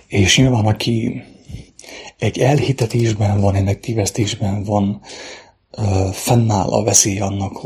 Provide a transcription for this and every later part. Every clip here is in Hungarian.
És nyilván, aki egy elhitetésben van, egy megtévesztésben van, fennáll a veszély annak,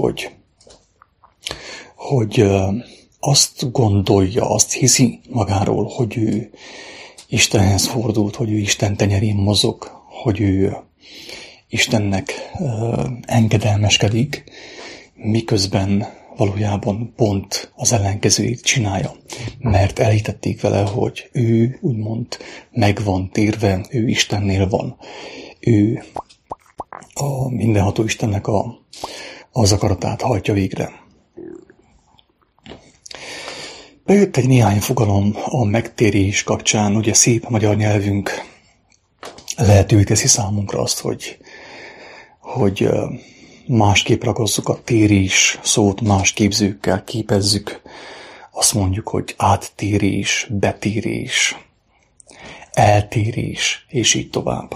hogy azt gondolja, azt hiszi magáról, hogy ő Istenhez fordult, hogy ő Isten tenyerén mozog, hogy ő Istennek engedelmeskedik, miközben valójában pont az ellenkezőjét csinálja. Mert elhitették vele, hogy ő úgymond meg van térve, ő Istennél van. Ő a mindenható Istennek az akaratát hajtja végre. Bejött egy néhány fogalom a megtérés kapcsán, ugye szép magyar nyelvünk lehetővé teszi számunkra azt, hogy másképp ragazzuk a térés szót, más képzőkkel képezzük. Azt mondjuk, hogy áttérés, betérés, eltérés, és így tovább.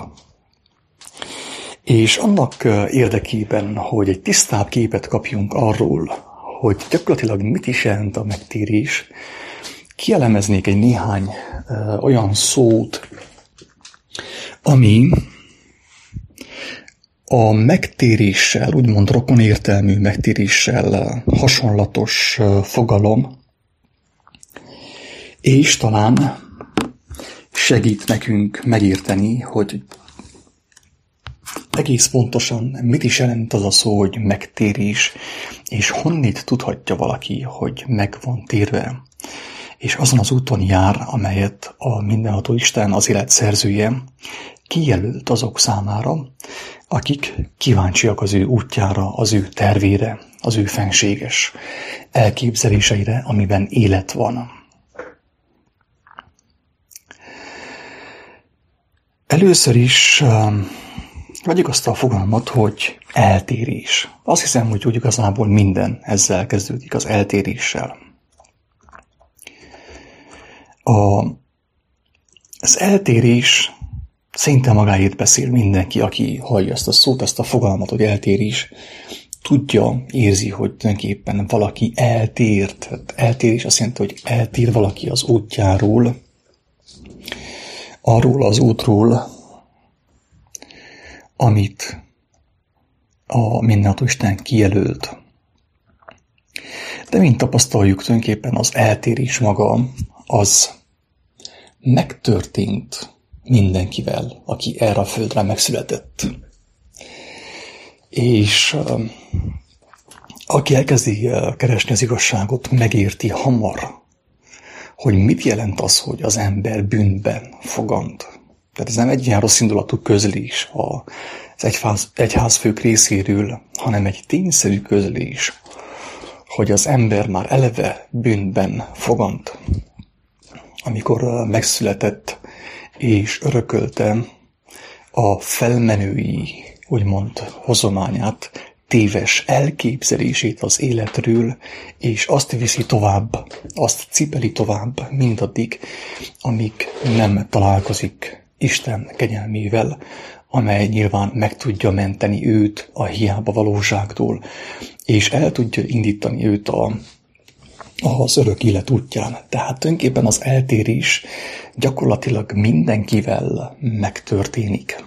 És annak érdekében, hogy egy tisztább képet kapjunk arról, hogy gyakorlatilag mit is jelent a megtérés, kielemeznék egy néhány olyan szót, ami a megtéréssel, úgymond rokonértelmű megtéréssel hasonlatos fogalom, és talán segít nekünk megérteni, hogy egész pontosan mit is jelent az a szó, hogy megtérés, és honnét tudhatja valaki, hogy meg van térve, és azon az úton jár, amelyet a mindenható Isten, az élet szerzője kijelölt azok számára, akik kíváncsiak az ő útjára, az ő tervére, az ő fenséges elképzeléseire, amiben élet van. Először is vegyük azt a fogalmat, hogy eltérés. Azt hiszem, hogy úgy igazából minden ezzel kezdődik, az eltéréssel. Az eltérés szinte magáért beszél mindenki, aki hallja ezt a szót, ezt a fogalmat, hogy eltérés, tudja, érzi, hogy tulajdonképpen valaki eltért. Eltérés azt jelenti, hogy eltér valaki az útjáról, arról az útról, amit a mindenható Isten kijelölt. De mint tapasztaljuk, tulajdonképpen az eltérés maga az megtörtént mindenkivel, aki erre a földre megszületett. És aki elkezdi keresni az igazságot, megérti hamar, hogy mit jelent az, hogy az ember bűnben fogant. Tehát ez nem egy ilyen rossz indulatú közlés az egyházfők részéről, hanem egy tényszerű közlés, hogy az ember már eleve bűnben fogant, amikor megszületett és örökölte a felmenői, úgymond hozományát, téves elképzelését az életről, és azt viszi tovább, azt cipeli tovább mindaddig, amíg nem találkozik Isten kegyelmével, amely nyilván meg tudja menteni őt a hiába valóságtól, és el tudja indítani őt az örök élet útján. Tehát tulajdonképpen az eltérés gyakorlatilag mindenkivel megtörténik.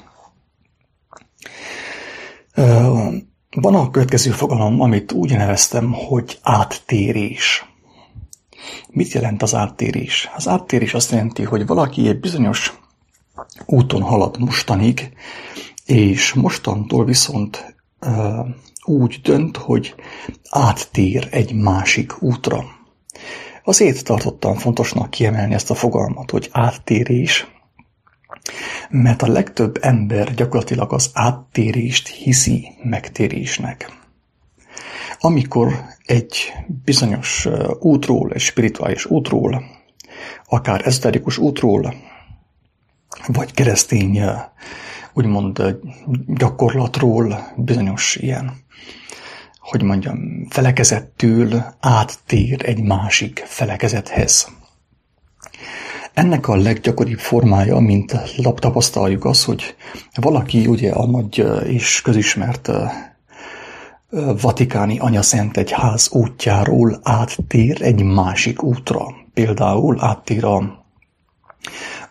Van a következő fogalom, amit úgy neveztem, hogy áttérés. Mit jelent az áttérés? Az áttérés azt jelenti, hogy valaki egy bizonyos úton halad mostanig, és mostantól viszont úgy dönt, hogy áttér egy másik útra. Azért tartottam fontosnak kiemelni ezt a fogalmat, hogy áttérés, mert a legtöbb ember gyakorlatilag az áttérést hiszi megtérésnek. Amikor egy bizonyos útról, egy spirituális útról, akár ezoterikus útról, vagy keresztény, úgymond gyakorlatról, bizonyos ilyen, hogy mondjam, felekezettől áttér egy másik felekezethez. Ennek a leggyakoribb formája, mint tapasztaljuk az, hogy valaki ugye a nagy és közismert vatikáni anyaszentegyház útjáról áttér egy másik útra. Például áttér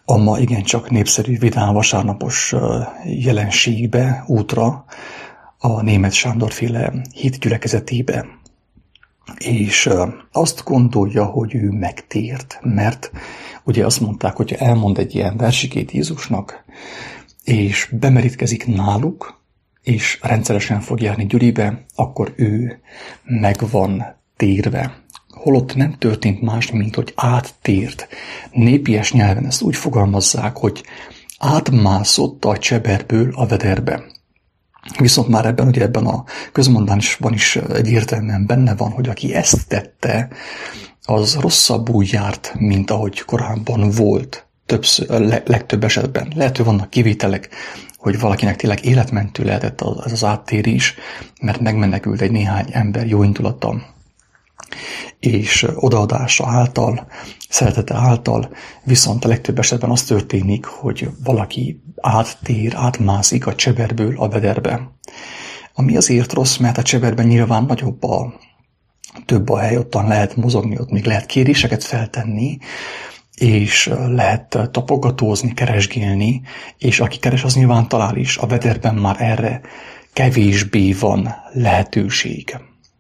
a ma igencsak népszerű vidám vasárnapos jelenségbe, útra, a Németh Sándor-féle hitgyülekezetébe. És azt gondolja, hogy ő megtért, mert ugye azt mondták, hogy elmond egy ilyen versikét Jézusnak, és bemerítkezik náluk, és rendszeresen fog járni Gyülibe, akkor ő meg van térve. Holott nem történt más, mint hogy áttért. Népies nyelven ezt úgy fogalmazzák, hogy átmászott a cseberből a vederbe. Viszont már ebben a közmondásban is egyértelműen benne van, hogy aki ezt tette, az rosszabbul járt, mint ahogy korábban volt. Legtöbb esetben. Lehet, hogy vannak kivételek, hogy valakinek tényleg életmentő lehetett ez az áttérés, mert megmenekült egy néhány ember jó indulata és odaadása által, szeretete által, viszont a legtöbb esetben az történik, hogy valaki átmászik a cseberből a vederbe. Ami azért rossz, mert a cseberben nyilván több a hely, ottan lehet mozogni, ott még lehet kéréseket feltenni, és lehet tapogatózni, keresgélni, és aki keres, az nyilván talál is. A vederben már erre kevésbé van lehetőség.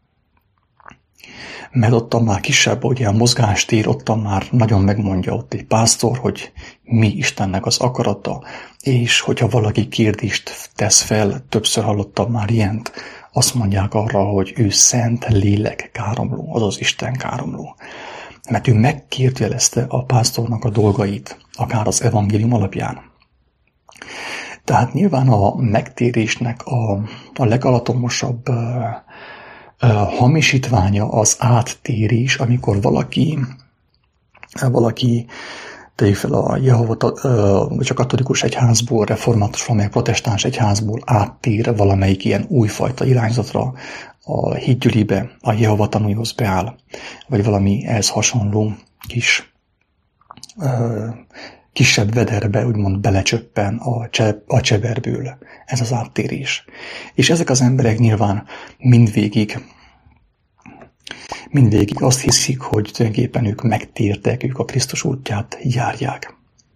Mert ottan már kisebb, ugye a mozgástér, ottan már nagyon megmondja ott egy pásztor, hogy mi Istennek az akarata, és hogyha valaki kérdést tesz fel, többször hallottam már ilyent, azt mondják arra, hogy ő szent lélek káromló, azaz Isten káromló. Mert ő megkérdőjelezte a pásztornak a dolgait, akár az evangélium alapján. Tehát nyilván a megtérésnek a legalatomosabb hamisítványa az áttérés, amikor valaki tegyük fel a Jehova, vagy a katolikus egyházból, református, valamelyik protestáns egyházból áttér valamelyik ilyen újfajta irányzatra, a hitgyülibe, a Jehova tanúihoz beáll, vagy valami ehhez hasonló kisebb vederbe, úgymond belecsöppen a cseberből. Ez az áttérés. És ezek az emberek nyilván mindvégig azt hiszik, hogy tulajdonképpen ők megtértek, ők a Krisztus útját járják.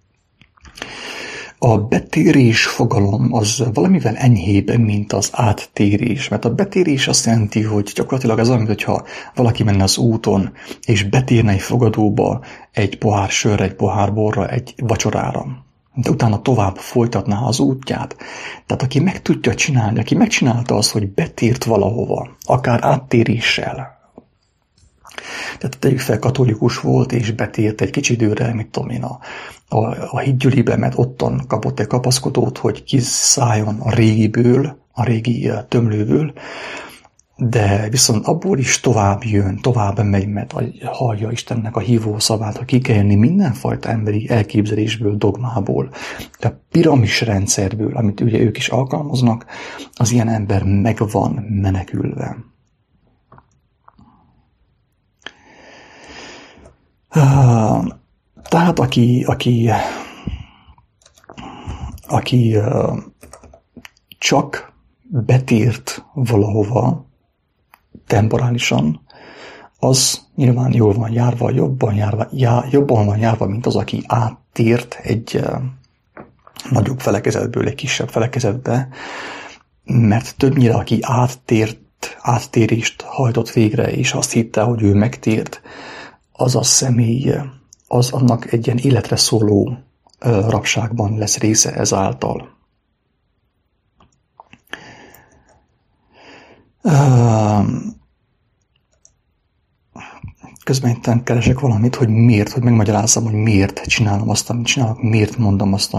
A betérés fogalom az valamivel enyhébb, mint az áttérés, mert a betérés azt jelenti, hogy gyakorlatilag az olyan, mintha valaki menne az úton, és betérne egy fogadóba egy pohár sörre, egy pohár borra, egy vacsorára. De utána tovább folytatná az útját. Tehát aki meg tudja csinálni, aki megcsinálta azt, hogy betért valahova, akár áttéréssel. Tehát tegyük fel, katolikus volt, és betért egy kicsi időre, mit tudom én, a hitgyülibe, mert ottan kapott egy kapaszkodót, hogy kiszálljon a régi tömlőből, de viszont abból is tovább megy, mert hallja Istennek a hívó szavát, hogy ki kell jönni mindenfajta emberi elképzelésből, dogmából, de piramis rendszerből, amit ugye ők is alkalmaznak, az ilyen ember meg van menekülve. Tehát aki csak betért valahova temporálisan, az nyilván jól van járva, jobban van járva, mint az, aki áttért egy nagyobb felekezetből egy kisebb felekezetbe, mert többnyire aki áttérést hajtott végre, és azt hitte, hogy ő megtért, az a személy, az annak egy ilyen életre szóló rabságban lesz része ezáltal. Közben itt keresek valamit, hogy miért, hogy megmagyarázzam, hogy miért csinálom azt, amit csinálok, miért mondom azt,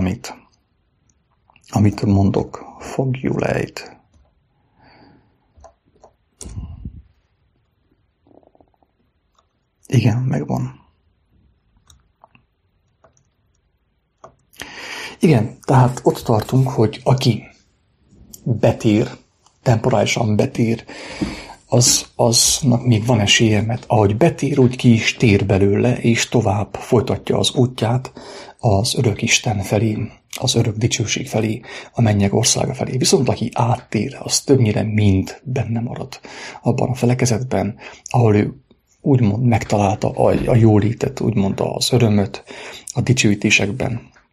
amit mondok. Fogjulejt. Igen, megvan. Igen, tehát ott tartunk, hogy aki betér, temporálisan betér, aznak még van esélye, mert ahogy betér, úgy ki is tér belőle, és tovább folytatja az útját az örök Isten felé, az örök dicsőség felé, a mennyek országa felé. Viszont aki áttér, az többnyire mind benne marad abban a felekezetben, ahol ő úgymond megtalálta a jólétet, úgymond az örömöt a dicsőítésekben.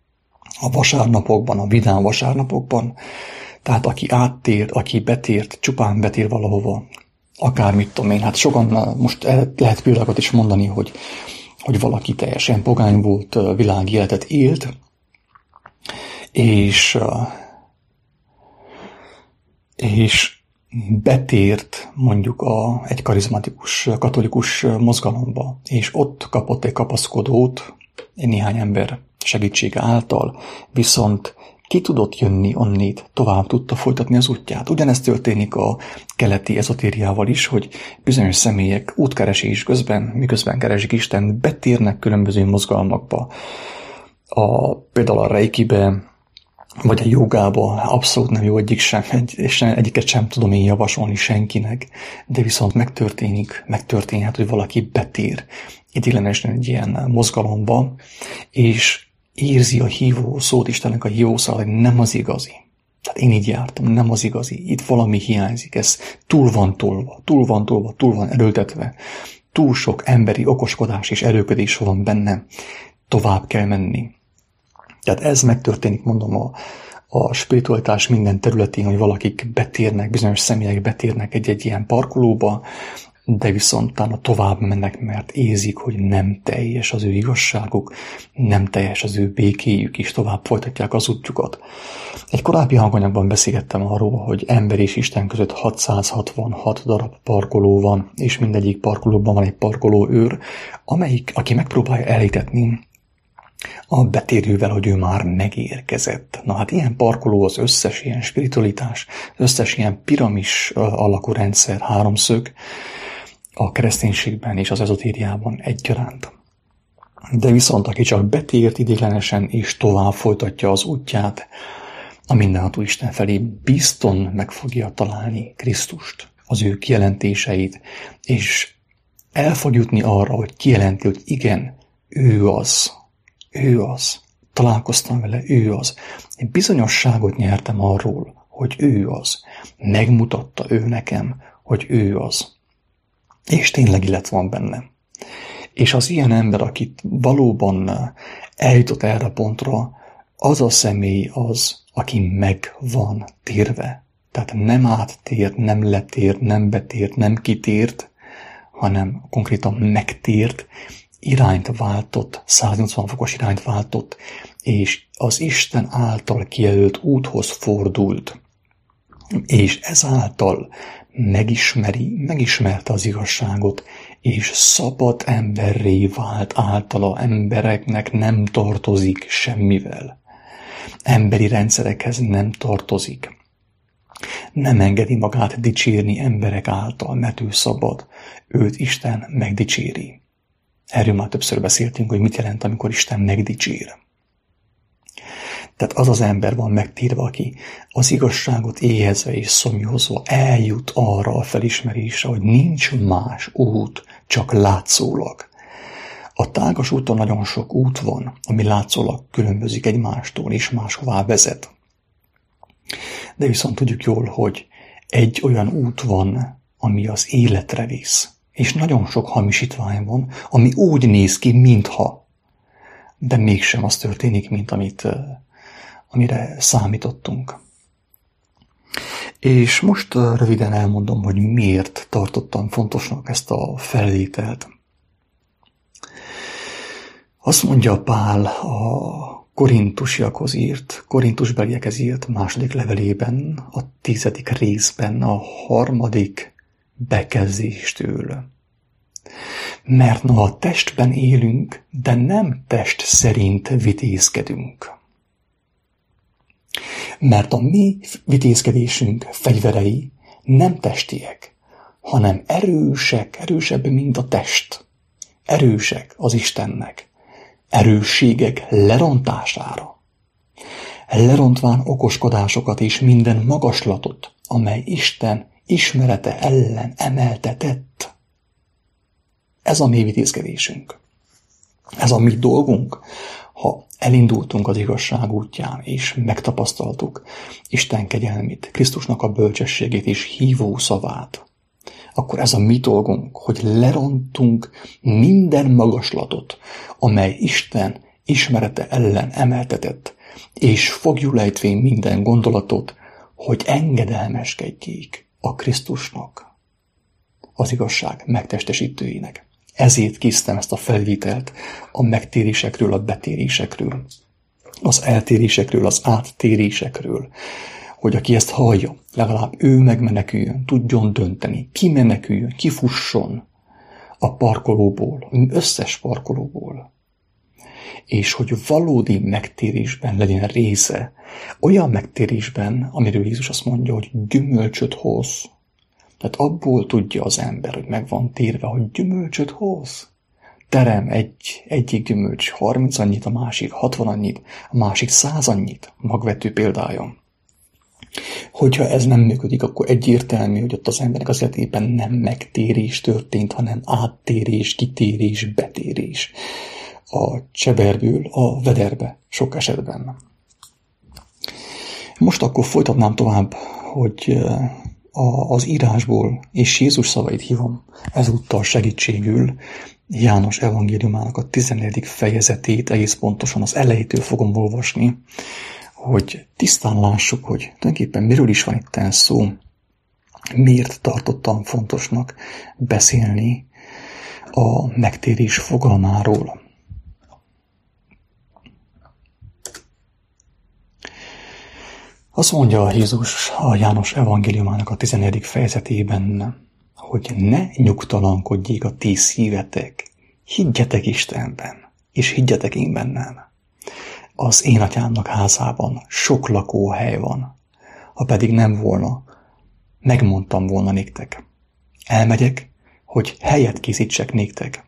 a vasárnapokban, a vidám vasárnapokban, tehát aki áttért, aki betért, csupán betér valahova, akármit tudom én, hát sokan most lehet példákat is mondani, hogy valaki teljesen pogány volt, világi életet élt, és betért mondjuk egy karizmatikus, katolikus mozgalomba, és ott kapott egy kapaszkodót, néhány ember segítsége által, viszont ki tudott jönni onnét, tovább tudta folytatni az útját. Ugyanezt történik a keleti ezotériával is, hogy bizonyos személyek útkeresés közben, miközben keresik Isten, betérnek különböző mozgalmakba. Például a reikibe, vagy a jogába abszolút nem jó egyiket sem tudom én javasolni senkinek, de viszont megtörténhet, hogy valaki betér ideiglenesen egy ilyen mozgalomba, és érzi a hívó szót, Istennek a hívó szót, hogy nem az igazi. Tehát én így jártam, nem az igazi. Itt valami hiányzik, ez túl van erőltetve. Túl sok emberi okoskodás és erőködés van benne. Tovább kell menni. Tehát ez megtörténik, mondom, a spiritualitás minden területén, hogy valakik betérnek, bizonyos személyek betérnek egy ilyen parkolóba, de viszont utána tovább mennek, mert érzik, hogy nem teljes az ő igazságuk, nem teljes az ő békéjük, és tovább folytatják az útjukat. Egy korábbi hanganyagban beszélgettem arról, hogy ember és Isten között 666 darab parkoló van, és mindegyik parkolóban van egy parkolóőr, aki megpróbálja elhitetni a betérővel, hogy ő már megérkezett. Na hát ilyen parkoló az összes ilyen spiritualitás, az összes ilyen piramis alakú rendszer, háromszög, a kereszténységben és az ezotériában egyaránt. De viszont aki csak betért ideiglenesen és tovább folytatja az útját, a mindenható Isten felé bizton meg fogja találni Krisztust, az ő kijelentéseit, és el fog jutni arra, hogy kijelenti, hogy igen, ő az. Találkoztam vele, ő az. Én bizonyosságot nyertem arról, hogy ő az. Megmutatta ő nekem, hogy ő az. És tényleg illet van benne. És az ilyen ember, akit valóban eljutott erre a pontra, az a személy az, aki meg van térve. Tehát nem áttért, nem letért, nem betért, nem kitért, hanem konkrétan megtért, irányt váltott, 180 fokos irányt váltott, és az Isten által kijelölt úthoz fordult. És ezáltal megismerte az igazságot, és szabad emberré vált általa. Embereknek nem tartozik semmivel. Emberi rendszerekhez nem tartozik. Nem engedi magát dicsérni emberek által, mert ő szabad. Őt Isten megdicséri. Erről már többször beszéltünk, hogy mit jelent, amikor Isten megdicsér. Tehát az az ember van megtérve, aki az igazságot éhezve és szomjazva eljut arra a felismerésre, hogy nincs más út, csak látszólag. A tágas úton nagyon sok út van, ami látszólag különbözik egymástól és máshová vezet. De viszont tudjuk jól, hogy egy olyan út van, ami az életre visz. És nagyon sok hamisítvány van, ami úgy néz ki, mintha, de mégsem az történik, mint amire számítottunk. És most röviden elmondom, hogy miért tartottam fontosnak ezt a felvételt. Azt mondja Pál a korintusbeliekhez írt második levelében, a 10. részben, a 3. bekezdéstől. Mert noha a testben élünk, de nem test szerint vitézkedünk. Mert a mi vitézkedésünk fegyverei nem testiek, hanem erősebb, mint a test. Erősek az Istennek. Erősségek lerontására. Lerontván okoskodásokat és minden magaslatot, amely Isten ismerete ellen emeltetett. Ez a mi vitézkedésünk. Ez a mi dolgunk, ha elindultunk az igazság útján, és megtapasztaltuk Isten kegyelmét, Krisztusnak a bölcsességét és hívó szavát, akkor ez a mi dolgunk, hogy lerontunk minden magaslatot, amely Isten ismerete ellen emeltetett, és fogjulejtvén minden gondolatot, hogy engedelmeskedjék a Krisztusnak, az igazság megtestesítőjének. Ezért készítem ezt a felvételt a megtérésekről, a betérésekről, az eltérésekről, az áttérésekről, hogy aki ezt hallja, legalább ő megmeneküljön, tudjon dönteni, kimeneküljön, kifusson a parkolóból, az összes parkolóból, és hogy valódi megtérésben legyen része, olyan megtérésben, amiről Jézus azt mondja, hogy gyümölcsöt hoz. Tehát abból tudja az ember, hogy meg van térve, hogy gyümölcsöt hoz. Terem egyik gyümölcs 30 annyit, a másik 60 annyit, a másik 100 annyit, magvető példája. Hogyha ez nem működik, akkor egyértelmű, hogy ott az embernek az életében nem megtérés történt, hanem áttérés, kitérés, betérés. A cseberből a vederbe sok esetben. Most akkor folytatnám tovább, hogy az írásból és Jézus szavait hívom ezúttal segítségül János evangéliumának a 14. fejezetét, egész pontosan az elejétől fogom olvasni, hogy tisztán lássuk, hogy tulajdonképpen miről is van itt szó, miért tartottam fontosnak beszélni a megtérés fogalmáról. Azt mondja Jézus a János evangéliumának a 14. fejezetében, hogy ne nyugtalankodjék a ti szívetek, higgyetek Istenben, és higgyetek én bennem. Az én atyámnak házában sok lakóhely van, ha pedig nem volna, megmondtam volna néktek. Elmegyek, hogy helyet készítsek néktek.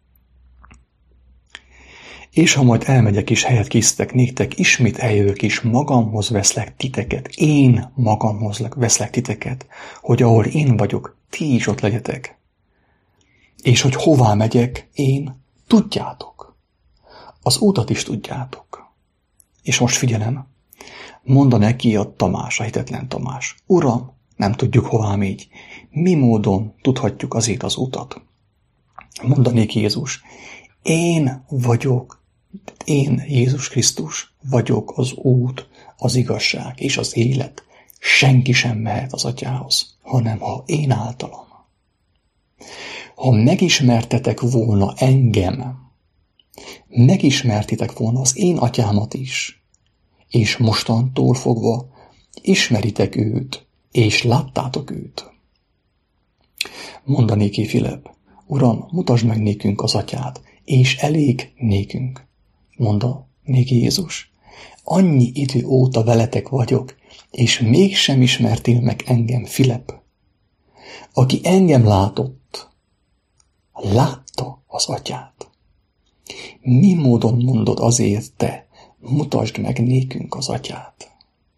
És ha majd elmegyek és helyet készítek néktek, ismét eljövök és magamhoz veszlek titeket. Én magamhoz veszlek titeket, hogy ahol én vagyok, ti is ott legyetek. És hogy hová megyek, én tudjátok. Az útat is tudjátok. És most figyelem, mondta neki a Tamás, a hitetlen Tamás. Uram, nem tudjuk hová megy. Mi módon tudhatjuk azért az utat? Mondta neki Jézus, én vagyok, én, Jézus Krisztus, vagyok az út, az igazság és az élet. Senki sem mehet az atyához, hanem ha én általam. Ha megismertetek volna engem, megismertitek volna az én atyámat is, és mostantól fogva ismeritek őt, és láttátok őt. Mondané ki Filip, Uram, mutasd meg nékünk az atyát, és elég nékünk. Mondta néki Jézus, annyi idő óta veletek vagyok, és mégsem ismertél meg engem, Filip. Aki engem látott, látta az atyát. Mi módon mondod azért te, mutasd meg nékünk az atyát?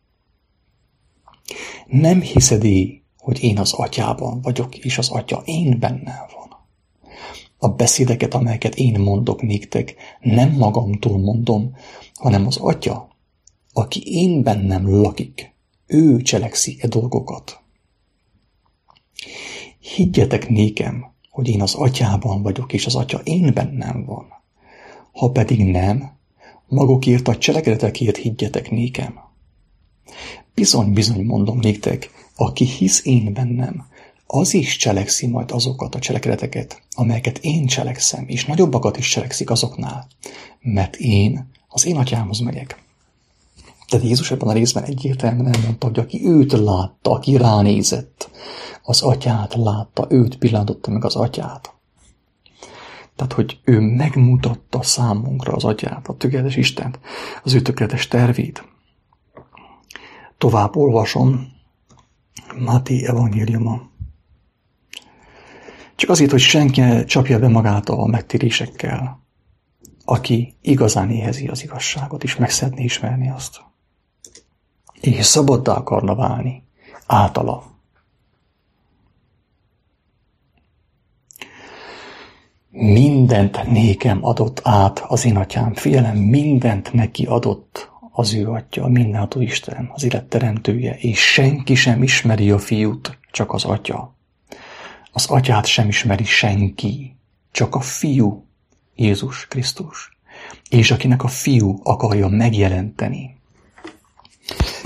Nem hiszed-é, hogy én az atyában vagyok, és az atya én bennem van? A beszédeket, amelyeket én mondok néktek, nem magamtól mondom, hanem az atya, aki én bennem lakik, ő cselekszi e dolgokat. Higgyetek nékem, hogy én az atyában vagyok, és az atya én bennem van. Ha pedig nem, magukért a cselekedetekért higgyetek nékem. Bizony mondom néktek, aki hisz én bennem, az is cselekszi majd azokat a cselekedeteket, amelyeket én cselekszem, és nagyobbakat is cselekszik azoknál, mert én az én atyámhoz megyek. Tehát Jézus ebben a részben egyértelműen elmondta, hogy aki őt látta, aki ránézett, az atyát látta, őt pillantotta meg az atyát. Tehát, hogy ő megmutatta számunkra az atyát, a tökéletes Istent, az ő tökéletes tervét. Tovább olvasom Máté evangéliuma. Csak azért, hogy senki ne csapja be magát a megtérésekkel, aki igazán éhezi az igazságot, és meg szeretné ismerni azt. És szabaddá akarna válni általa. Mindent nékem adott át az én atyám. Figyelem, mindent neki adott az ő atya, a mindenható Isten, az élet teremtője, és senki sem ismeri a fiút, csak az atya. Az atyát sem ismeri senki, csak a fiú, Jézus Krisztus. És akinek a fiú akarja megjelenteni,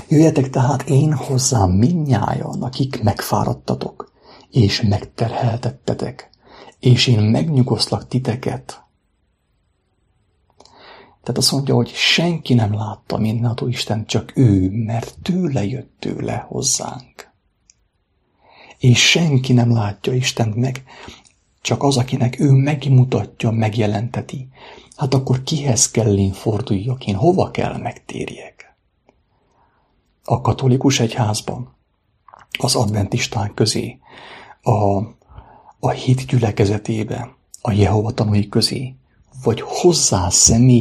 Jöjjetek tehát én hozzám mindnyájan, akik megfáradtatok, és megterheltettetek, és én megnyugosztlak titeket. Tehát azt mondja, hogy senki nem látta mindenható Isten, csak ő, mert tőle jött tőle hozzánk. És senki nem látja Istent meg, csak az, akinek ő megmutatja, megjelenteti. Hát akkor kihez kell én forduljak, én hova kell megtérjek? A katolikus egyházban, az adventisták közé, a hit gyülekezetébe, a Jehova tanúi közé, vagy hozzá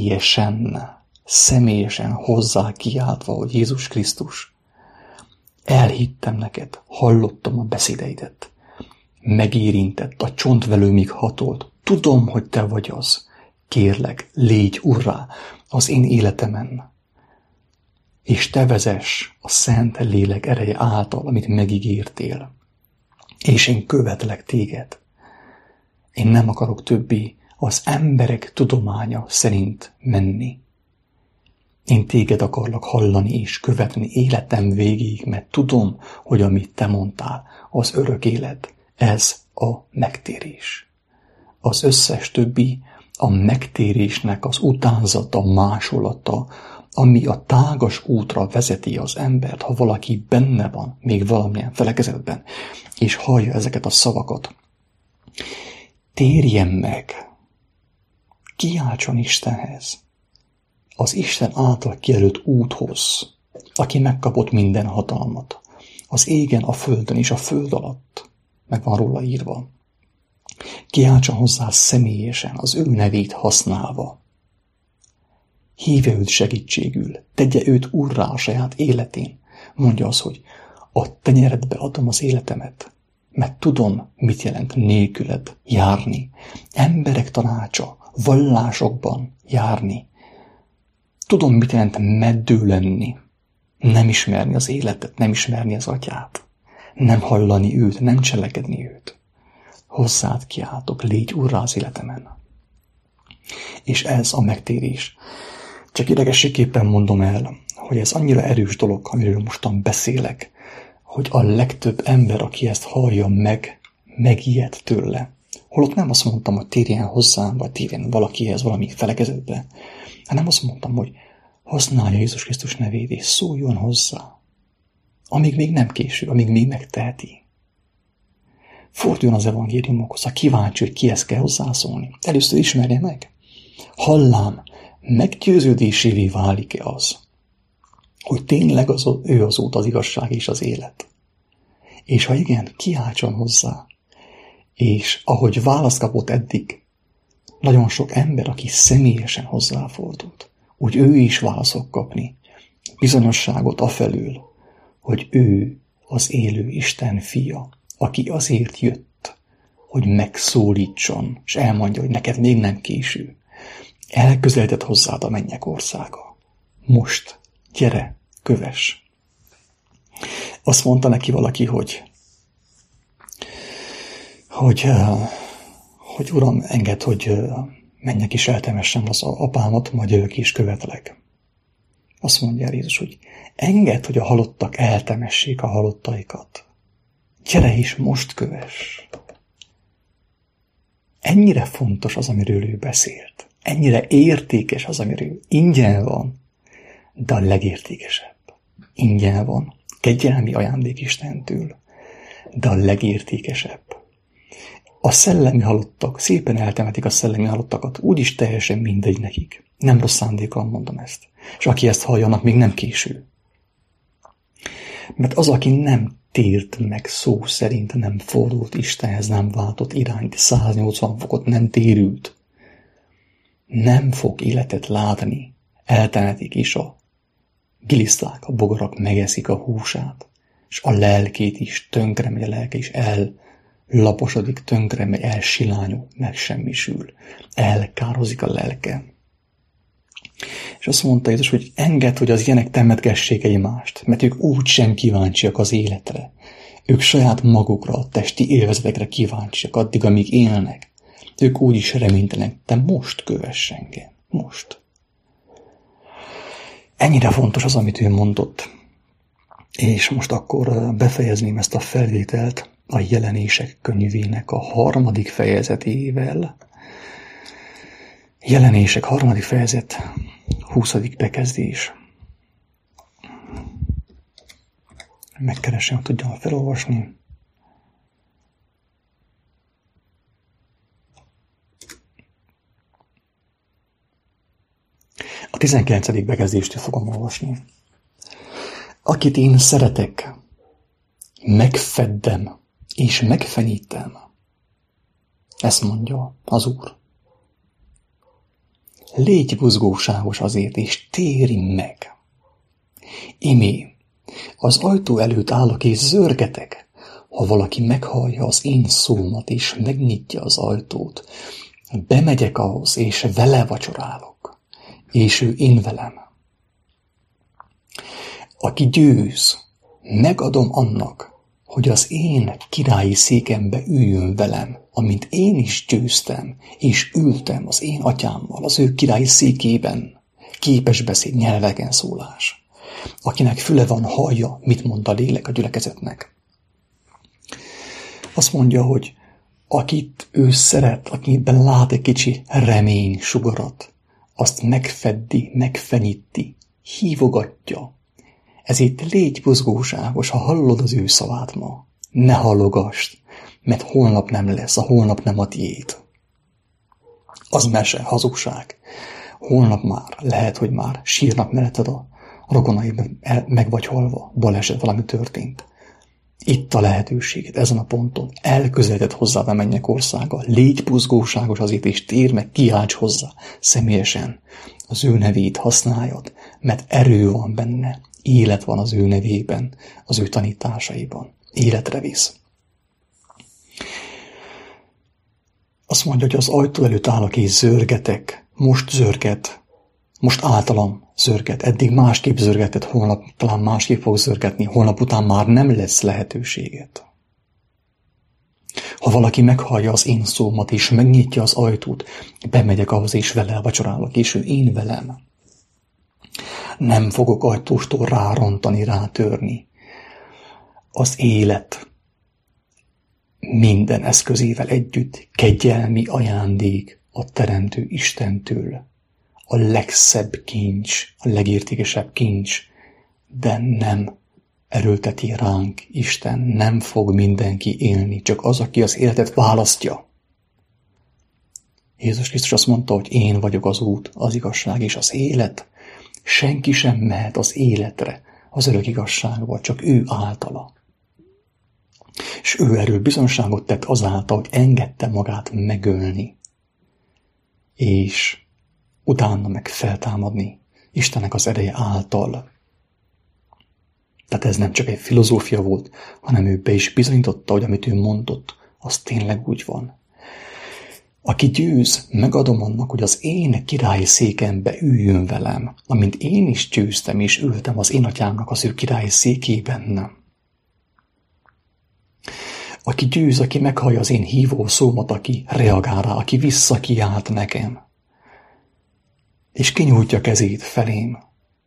személyesen hozzá kiáltva, hogy Jézus Krisztus, elhittem neked, hallottam a beszédeidet, megérintett, a csontvelőmig hatolt, tudom, hogy te vagy az, kérlek, légy urrá az én életemen, és te vezess a Szent Lélek ereje által, amit megígértél, és én követlek téged. Én nem akarok többé az emberek tudománya szerint menni. Én téged akarlak hallani és követni életem végéig, mert tudom, hogy amit te mondtál, az örök élet, ez a megtérés. Az összes többi a megtérésnek az utánzata, másolata, ami a tágas útra vezeti az embert, ha valaki benne van, még valamilyen felekezetben, és hallja ezeket a szavakat. Térjen meg, kiáltson Istenhez, az Isten által kijelölt úthoz, aki megkapott minden hatalmat, az égen, a földön és a föld alatt, meg van róla írva. Kiáltson hozzá személyesen, az ő nevét használva. Hívja őt segítségül, tegye őt urrá a saját életén. Mondja az, hogy a tenyeredbe adom az életemet, mert tudom, mit jelent nélküled járni, emberek tanácsa, vallásokban járni. Tudom, mit jelent meddő lenni, nem ismerni az életet, nem ismerni az atyát, nem hallani őt, nem cselekedni őt. Hozzád kiáltok, légy urrá az életemen. És ez a megtérés. Csak idegességképpen mondom el, hogy ez annyira erős dolog, amiről mostan beszélek, hogy a legtöbb ember, aki ezt hallja megijed tőle. Holott nem azt mondtam, hogy térjen hozzám, vagy térjen valakihez, valami felekezetbe, hanem azt mondtam, hogy használja Jézus Krisztus nevét, és szóljon hozzá. Amíg még nem késő, amíg még megteheti. Forduljon az evangéliumokhoz, ha kíváncsi, hogy kihez kell hozzászólni. Először ismerje meg. Hallám, meggyőződésévé válik-e az, hogy tényleg ő az út, az igazság és az élet. És ha igen, kiáltson hozzá. És ahogy választ kapott eddig, nagyon sok ember, aki személyesen hozzáfordult, úgy ő is választ fog kapni, bizonyosságot afelől, hogy ő az élő Isten fia, aki azért jött, hogy megszólítson, és elmondja, hogy neked még nem késő. Elközelített hozzád a mennyek országa. Most, gyere, kövess. Azt mondta neki valaki, hogy Uram, engedd, hogy menjek is eltemessem az apámat, majd jövök is követlek. Azt mondja Jézus, hogy engedd, hogy a halottak eltemessék a halottaikat. Gyere is, most kövess. Ennyire fontos az, amiről ő beszélt. Ennyire értékes az, amiről ingyen van, de a legértékesebb. Ingyen van, kegyelmi ajándék Istentől, de a legértékesebb. A szellemi halottak szépen eltemetik a szellemi halottakat, úgyis teljesen mindegy nekik. Nem rossz szándékkal mondom ezt. És aki ezt hallja, annak még nem késő. Mert az, aki nem tért meg szó szerint, nem fordult Istenhez, nem váltott irányt, 180 fokot nem térült, nem fog életet látni. Eltemetik is a gilisztrák, a bogarak megeszik a húsát, és a lelkét is tönkre megy, a lelke is ellaposodik, tönkre megy, elsilányul, megsemmisül, elkározik a lelke. És azt mondta Jézus, hogy engedd, hogy az ilyenek temetgessék egymást, mert ők úgysem kíváncsiak az életre. Ők saját magukra, a testi élvezetekre kíváncsiak addig, amíg élnek. Ők úgyis reménytelenek, te most kövess engem. Most. Ennyire fontos az, amit ő mondott. És most akkor befejezném ezt a felvételt a Jelenések könyvének a 3. fejezetével. Jelenések 3. fejezet, 20. bekezdés. Megkeresem, hogy tudjam felolvasni. A 19. bekezdést fogom olvasni. Akit én szeretek, megfeddem és megfenyítem. Ezt mondja az Úr. Légy buzgóságos azért, és térj meg. Imé, az ajtó előtt állok és zörgetek. Ha valaki meghallja az én szómat, és megnyitja az ajtót, bemegyek ahhoz, és vele vacsorálok, és ő én velem. Aki győz, megadom annak, hogy az én királyi székembe üljön velem, amint én is győztem, és ültem az én atyámmal az ő királyi székében. Képes beszéd, nyelveken szólás. Akinek füle van, hallja, mit mond a lélek a gyülekezetnek. Azt mondja, hogy akit ő szeret, akiben lát egy kicsi remény sugarat, azt megfeddi, megfenyíti, hívogatja. Ezért légy buzgóságos, ha hallod az ő szavát ma. Ne hallogasd, mert holnap nem lesz, a holnap nem a tiéd. Az mese, hazugság. Holnap már, lehet, hogy már sírnak melletted a rokonaid, meg vagy halva, baleset, valami történt. Itt a lehetőséged, ezen a ponton. Elközeledett hozzá a mennyek országa. Légy buzgóságos azért, és térj meg, kiálts hozzá személyesen. Az ő nevét használjad, mert erő van benne. Élet van az ő nevében, az ő tanításaiban. Életre visz. Azt mondja, hogy az ajtó előtt állok és zörgetek. Most zörget. Most általam zörget. Eddig másképp zörgetett, holnap talán másképp fog zörgetni. Holnap után már nem lesz lehetőséget. Ha valaki meghallja az én szómat és megnyitja az ajtót, bemegyek ahhoz és vele vacsorálok, és ő én velem. Nem fogok ajtóstól rárontani, rátörni. Az élet minden eszközével együtt kegyelmi ajándék a Teremtő Istentől. A legszebb kincs, a legértékesebb kincs, de nem erőlteti ránk Isten, nem fog mindenki élni, csak az, aki az életet választja. Jézus Krisztus azt mondta, hogy én vagyok az út, az igazság és az élet. Senki sem mehet az életre, az örök igazságba, csak ő általa. És ő erről bizonságot tett azáltal, hogy engedte magát megölni, és utána meg feltámadni Istennek az ereje által. Tehát ez nem csak egy filozófia volt, hanem ő be is bizonyította, hogy amit ő mondott, az tényleg úgy van. Aki győz, megadom annak, hogy az én királyi székembe üljön velem, amint én is győztem és ültem az én atyámnak az ő királyi székében. Aki győz, aki meghallja az én hívó szómat, aki reagál rá, aki visszakiált nekem, és kinyújtja kezét felém.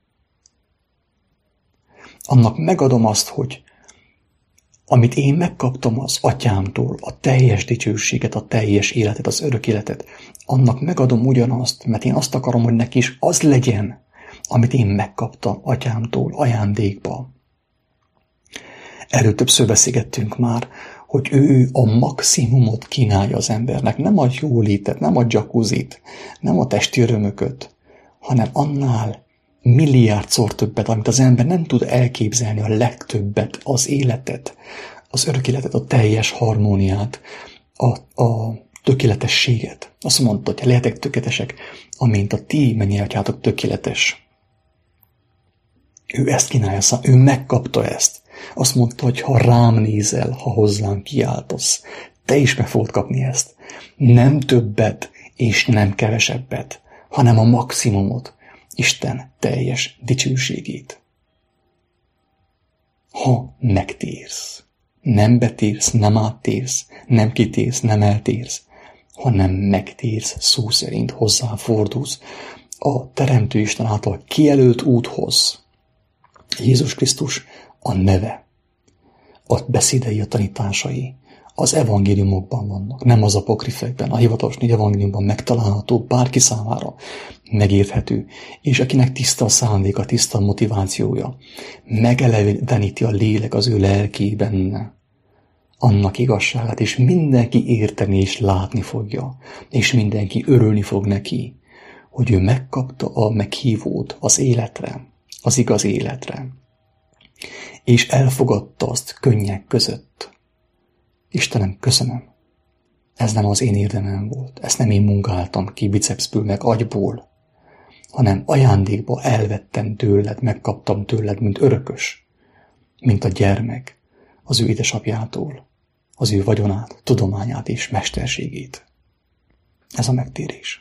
Annak megadom azt, hogy amit én megkaptam az atyámtól, a teljes dicsőséget, a teljes életet, az örök életet, annak megadom ugyanazt, mert én azt akarom, hogy neki is az legyen, amit én megkaptam atyámtól ajándékba. Erről többször beszélgettünk már, hogy ő a maximumot kínálja az embernek, nem a jólétet, nem a jacuzzit, nem a testi örömököt, hanem annál milliárdszor többet, amit az ember nem tud elképzelni, a legtöbbet, az életet, az örök életet, a teljes harmóniát, a tökéletességet. Azt mondta, hogy lehetek tökéletesek, amint a ti mennyi atyátok tökéletes. Ő ezt kínálja, ő megkapta ezt. Azt mondta, hogy ha rám nézel, ha hozzám kiáltasz, te is meg fogod kapni ezt. Nem többet és nem kevesebbet, hanem a maximumot, Isten teljes dicsőségét. Ha megtérsz, nem betérsz, nem áttérsz, nem kitérsz, nem eltérsz, hanem megtérsz, szó szerint hozzáfordulsz a Teremtő Isten által kijelölt úthoz. Jézus Krisztus a neve, a beszédei, a tanításai az evangéliumokban vannak, nem az apokrifekben, a hivatalos 4 evangéliumban megtalálható, bárki számára megérthető, és akinek tiszta a szándéka, tiszta a motivációja, megeleveníti a lélek az ő lelkében annak igazságát, és mindenki érteni és látni fogja, és mindenki örülni fog neki, hogy ő megkapta a meghívót az életre, az igaz életre, és elfogadta azt könnyek között. Istenem, köszönöm. Ez nem az én érdemem volt, ezt nem én munkáltam ki bicepsből meg agyból, hanem ajándékba elvettem tőled, megkaptam tőled, mint örökös, mint a gyermek az ő édesapjától, az ő vagyonát, tudományát és mesterségét. Ez a megtérés.